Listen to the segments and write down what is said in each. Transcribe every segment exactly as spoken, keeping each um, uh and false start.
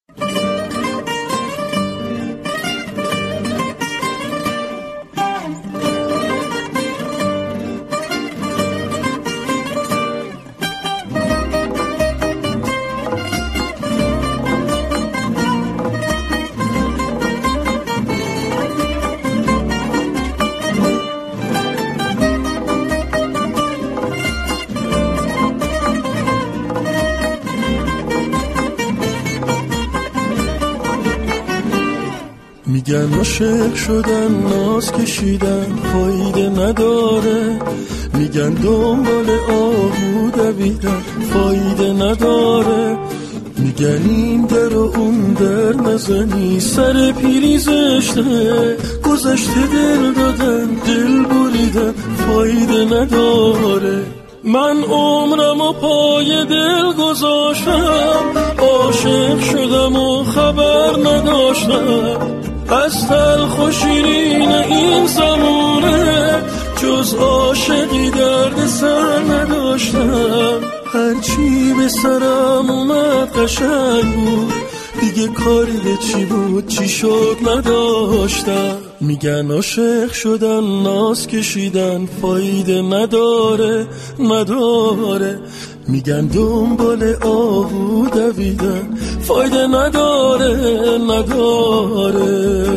میگن عاشق شدن ناز کشیدن فایده نداره، میگن دنبال آهو دویدن فایده نداره، میگن این در و اون در نزنی سر پیری زشته، گذشته دل دادن دل بریدن فایده نداره. من عمرم و پای دل گذاشتم، عاشق شدم و خبر نداشتم از تلخ و شیرین این زمونه، جز عاشقی درد سر نداشتم. هرچی به سرم اومد قشنگ بود، دیگه کاری به چی بود چی شد نداشتم. میگن عاشق شدن ناز کشیدن فایده نداره نداره، میگن دنبال آهو دویدن فایده نداره نداره.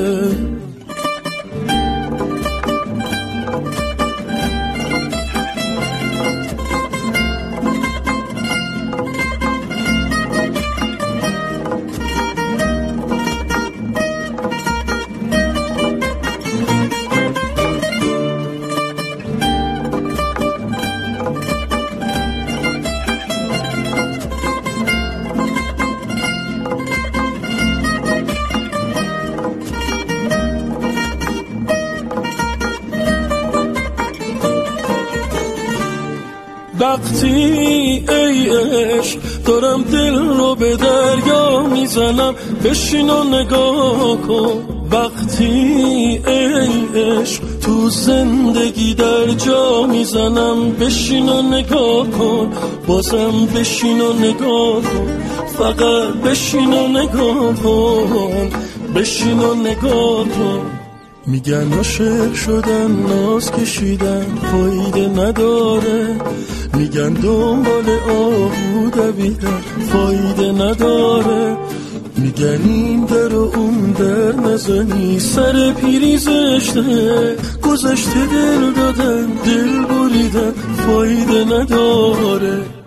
وقتی ای عشق دارم دل رو به دریا میزنم، بشین و نگاه کن. وقتی ای عشق تو زندگی در جا میزنم، بشین و نگاه کن. بازم بشین و نگاه کن، فقط بشین و نگاه کن، بشین و نگاه کن. میگن عاشق شدن ناز کشیدن فایده نداره، میگن دنبال آهو دویدن فایده نداره، میگن این در و اون در نزنی سر پیری زشته، گذشته دل دادن دل بریدن فایده نداره.